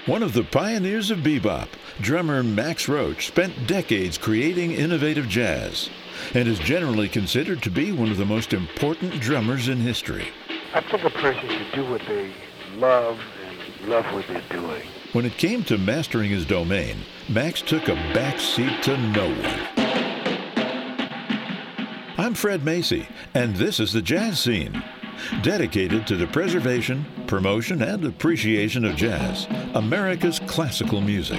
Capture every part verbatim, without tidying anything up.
One of the pioneers of bebop, drummer Max Roach spent decades creating innovative jazz and is generally considered to be one of the most important drummers in history. I think a person should do what they love and love what they're doing. When it came to mastering his domain, Max took a back seat to no one. I'm Fred Macy, and this is the Jazz Scene, dedicated to the preservation, promotion, and appreciation of jazz, America's classical music.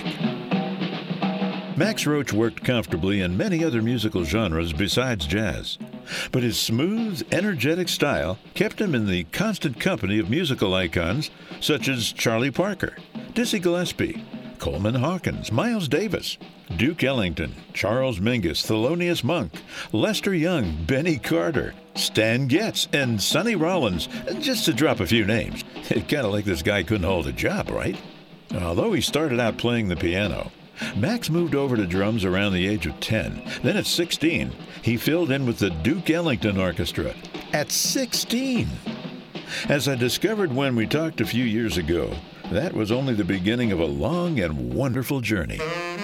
Max Roach worked comfortably in many other musical genres besides jazz, but his smooth, energetic style kept him in the constant company of musical icons such as Charlie Parker, Dizzy Gillespie, Coleman Hawkins, Miles Davis, Duke Ellington, Charles Mingus, Thelonious Monk, Lester Young, Benny Carter, Stan Getz, and Sonny Rollins, just to drop a few names. Kind of like this guy couldn't hold a job, right? Although he started out playing the piano, Max moved over to drums around the age of ten. Then at sixteen, he filled in with the Duke Ellington Orchestra. At sixteen! As I discovered when we talked a few years ago, that was only the beginning of a long and wonderful journey.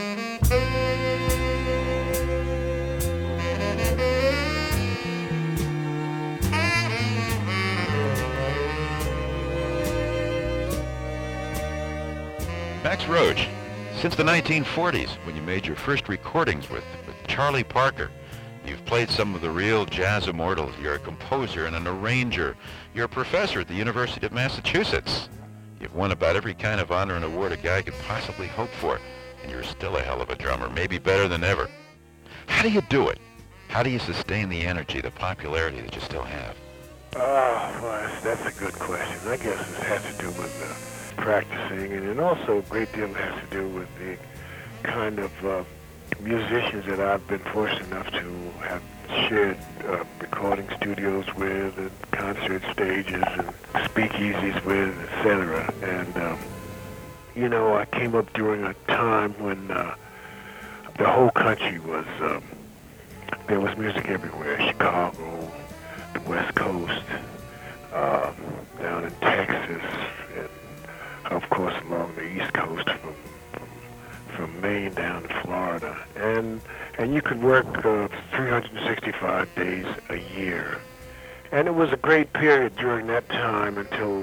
Max Roach, since the nineteen forties, when you made your first recordings with, with Charlie Parker, you've played some of the real jazz immortals. You're a composer and an arranger. You're a professor at the University of Massachusetts. You've won about every kind of honor and award a guy could possibly hope for, and you're still a hell of a drummer, maybe better than ever. How do you do it? How do you sustain the energy, the popularity that you still have? Oh, well, that's, that's a good question. I guess it has to do with uh, practicing, and it also a great deal has to do with the kind of uh, musicians that I've been fortunate enough to have shared uh, recording studios with, and concert stages, and speakeasies with, et cetera. And, um, you know, I came up during a time when uh, the whole country was, um, there was music everywhere. Chicago, the West Coast, um, down in Texas, and of course along the East Coast from from Maine down to Florida, and and you could work uh, three hundred sixty-five days a year, and it was a great period during that time until,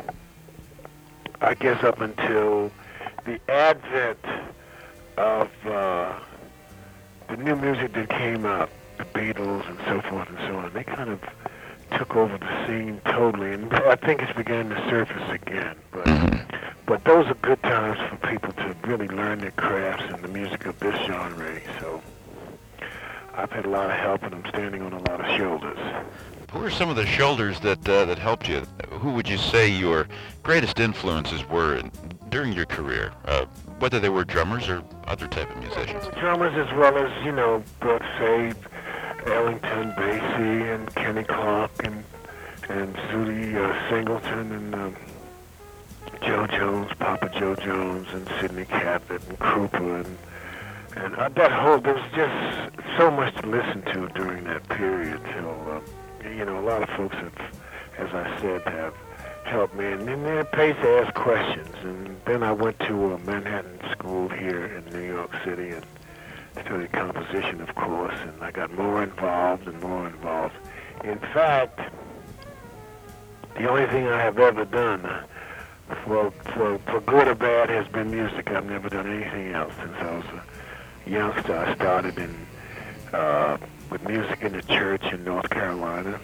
I guess, up until the advent of uh, the new music that came out, the Beatles and so forth and so on. They kind of took over the scene totally, and I think it's beginning to surface again. But but those are good times for people to really learn their crafts and the music of this genre. So I've had a lot of help, and I'm standing on a lot of shoulders. Who are some of the shoulders that uh, that helped you? Who would you say your greatest influences were in, during your career, uh, whether they were drummers or other type of musicians? Drummers as well as, you know, uh, say, Ellington, Basie, and Kenny Clark, and and Zooty uh, Singleton, and um, Joe Jones, Papa Joe Jones, and Sidney Caput, and Krupa, and and uh, that whole, there was just so much to listen to during that period. Till uh, you know, a lot of folks have, as I said, have helped me, and then they're paid to ask questions. And then I went to a Manhattan school here in New York City and studied composition, of course, and I got more involved and more involved. In fact, the only thing I have ever done, for, for, for good or bad, has been music. I've never done anything else since I was a youngster. I started in uh, with music in the church in North Carolina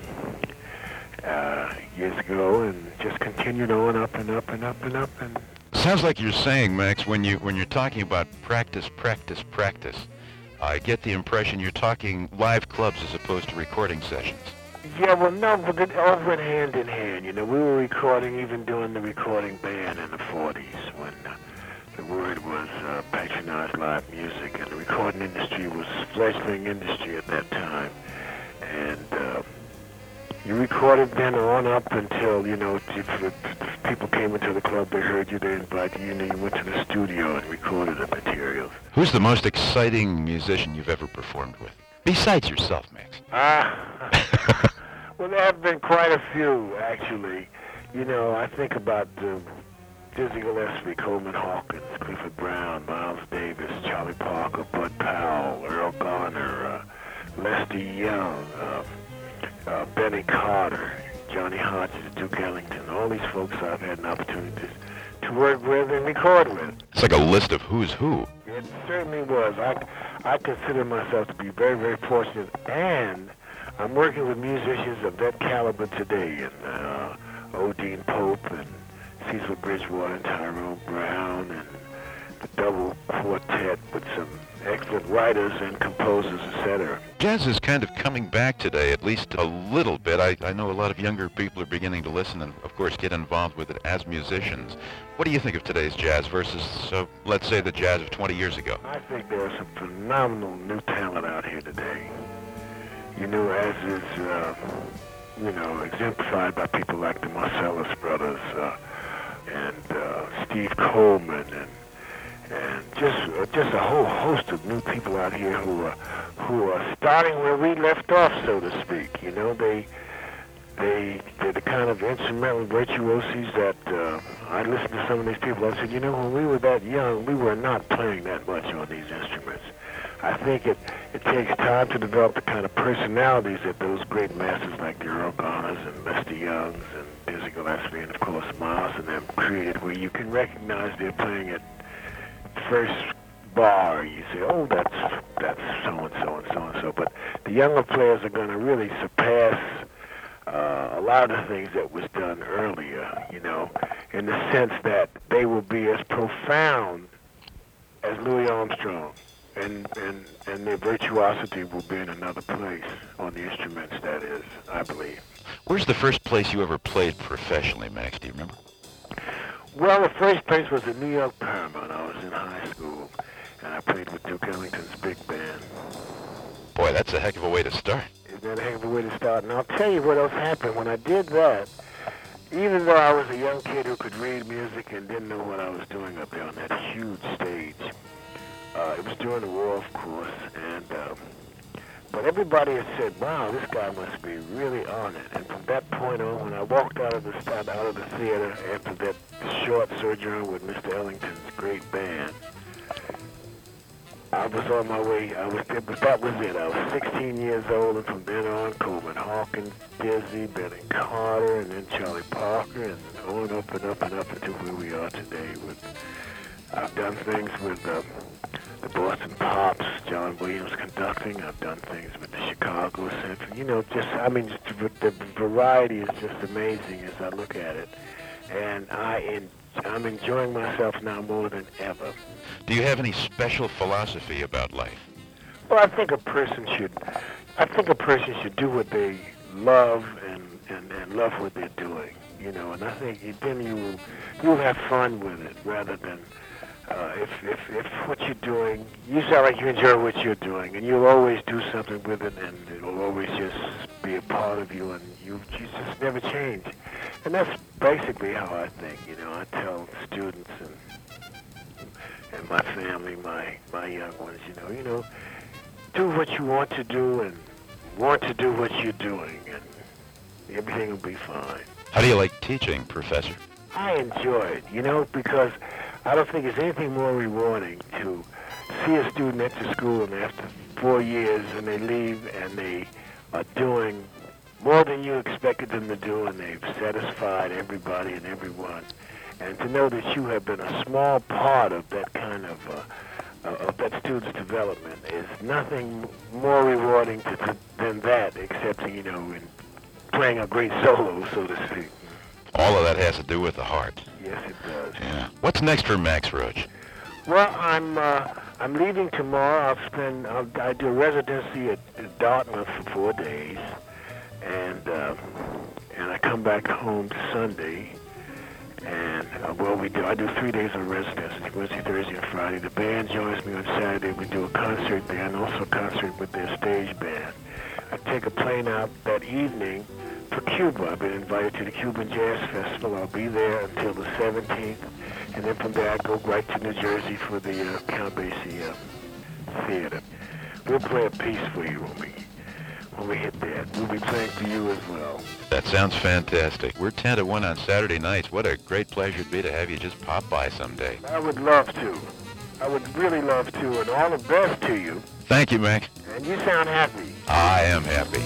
uh, years ago, and just continued on up and up and up and up. And sounds like you're saying, Max, when you when you're talking about practice, practice, practice, I get the impression you're talking live clubs as opposed to recording sessions. Yeah, well, no, but it all went hand in hand. You know, we were recording, even doing the recording band in the forties, when uh, the word was uh, patronized live music, and the recording industry was a fledgling industry at that time. And uh, you recorded then on up until, you know, if, if people came into the club, they heard you, they invited you, and then you went to the studio and recorded the material. Who's the most exciting musician you've ever performed with? Besides yourself, Max. Ah, well, there have been quite a few, actually. You know, I think about the Dizzy Gillespie, Coleman Hawkins, Clifford Brown, Miles Davis, Charlie Parker, Bud Powell, Earl Garner, uh, Lester Young, uh, uh, Benny Carter, Johnny Hodges, Duke Ellington. All these folks I've had an opportunity to, to work with and record with. It's like a list of who's who. It certainly was. I, I consider myself to be very, very fortunate, and I'm working with musicians of that caliber today, and uh, Odine Pope and Cecil Bridgewater and Tyrone Brown, and the double quartet with some excellent writers and composers, et cetera. Jazz is kind of coming back today, at least a little bit. I, I know a lot of younger people are beginning to listen and, of course, get involved with it as musicians. What do you think of today's jazz versus, uh, let's say, the jazz of twenty years ago? I think there are some phenomenal new talent out here today. You know, as is, uh, you know, exemplified by people like the Marcellus Brothers uh, and uh, Steve Coleman and and just uh, just a whole host of new people out here who are who are starting where we left off, so to speak. You know, they they they're the kind of instrumental virtuoses that uh, I listened to some of these people. I said, you know, when we were that young, we were not playing that much on these instruments. I think it, it takes time to develop the kind of personalities that those great masters like the Earl Garners and Lester Youngs and Dizzy Gillespie and, of course, Miles and them created, where you can recognize they're playing at first bar. You say, oh, that's that's so-and-so and so-and-so. But the younger players are going to really surpass uh, a lot of the things that was done earlier, you know, in the sense that they will be as profound as Louis Armstrong. And, and and their virtuosity will be in another place on the instruments, that is, I believe. Where's the first place you ever played professionally, Max? Do you remember? Well, the first place was at New York Paramount. I was in high school, and I played with Duke Ellington's big band. Boy, that's a heck of a way to start. Isn't that a heck of a way to start? And I'll tell you what else happened. When I did that, even though I was a young kid who could read music and didn't know what I was doing up there on that huge stage, Uh, it was during the war, of course, and um, but everybody had said, "Wow, this guy must be really on it." And from that point on, when I walked out of the out of the theater after that short sojourn with Mister Ellington's great band, I was on my way. I was but that was it. I was sixteen years old, and from then on, Coleman Hawkins, Dizzy, Benny Carter, and then Charlie Parker, and on up and up and up until where we are today. With I've done things with. Um, The Boston Pops, John Williams conducting. I've done things with the Chicago Symphony. You know, just, I mean, just the variety is just amazing as I look at it. And I in, I'm enjoying myself now more than ever. Do you have any special philosophy about life? Well, I think a person should, I think a person should do what they love and, and, and love what they're doing, you know. And I think then you will, you'll have fun with it rather than Uh, if, if if what you're doing, you sound like you enjoy what you're doing, and you'll always do something with it, and it'll always just be a part of you, and you, you just never change. And that's basically how I think. You know, I tell students and and my family, my my young ones, you know, you know, do what you want to do, and want to do what you're doing, and everything will be fine. How do you like teaching, Professor? I enjoy it, you know, because I don't think there's anything more rewarding to see a student enter school and after four years and they leave and they are doing more than you expected them to do, and they've satisfied everybody and everyone. And to know that you have been a small part of that kind of uh, of that student's development is nothing more rewarding to, to, than that, except, you know, in playing a great solo, so to speak. All of that has to do with the heart. Yes, it does. Yeah. What's next for Max Roach? Well, I'm uh, I'm leaving tomorrow. I'll spend I'll, I do a residency at, at Dartmouth for four days, and uh, and I come back home Sunday. And uh, well, we do. I do three days of residency: Wednesday, Thursday, and Friday. The band joins me on Saturday. We do a concert there, and also a concert with their stage band. I take a plane out that evening for Cuba. I've been invited to the Cuban Jazz Festival. I'll be there until the seventeenth, and then from there I go right to New Jersey for the uh, Count Basie uh, Theater. We'll play a piece for you, Rumi. when we hit that. We'll be playing for you as well. That sounds fantastic. We're ten to one on Saturday nights. What a great pleasure it'd be to have you just pop by someday. I would love to. I would really love to, and all the best to you. Thank you, Max. And you sound happy. I am happy.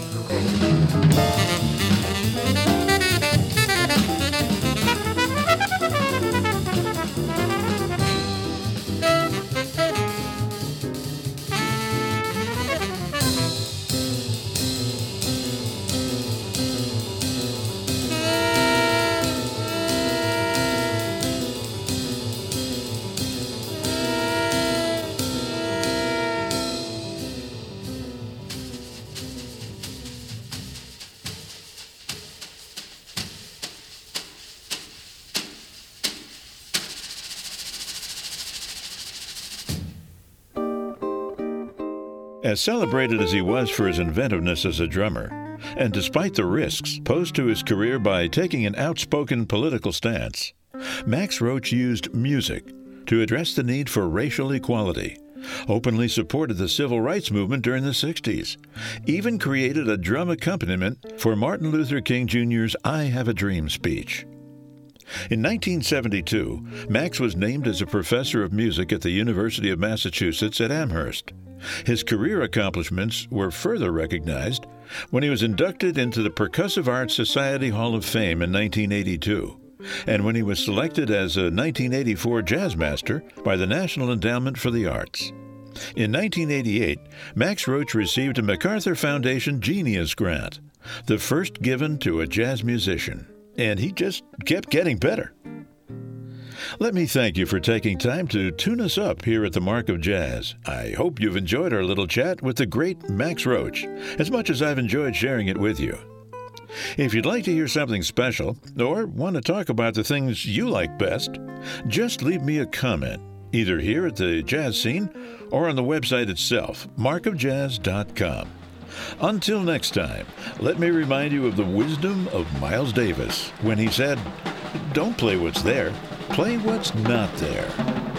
As celebrated as he was for his inventiveness as a drummer, and despite the risks posed to his career by taking an outspoken political stance, Max Roach used music to address the need for racial equality, openly supported the civil rights movement during the sixties, even created a drum accompaniment for Martin Luther King Junior's I Have a Dream speech. In nineteen seventy-two, Max was named as a professor of music at the University of Massachusetts at Amherst. His career accomplishments were further recognized when he was inducted into the Percussive Arts Society Hall of Fame in nineteen eighty-two, and when he was selected as a nineteen eighty-four Jazz Master by the National Endowment for the Arts. In nineteen eighty-eight, Max Roach received a MacArthur Foundation Genius Grant, the first given to a jazz musician, and he just kept getting better. Let me thank you for taking time to tune us up here at the Mark of Jazz. I hope you've enjoyed our little chat with the great Max Roach, as much as I've enjoyed sharing it with you. If you'd like to hear something special, or want to talk about the things you like best, just leave me a comment, either here at the Jazz Scene or on the website itself, mark of jazz dot com. Until next time, let me remind you of the wisdom of Miles Davis when he said, "Don't play what's there. Play what's not there."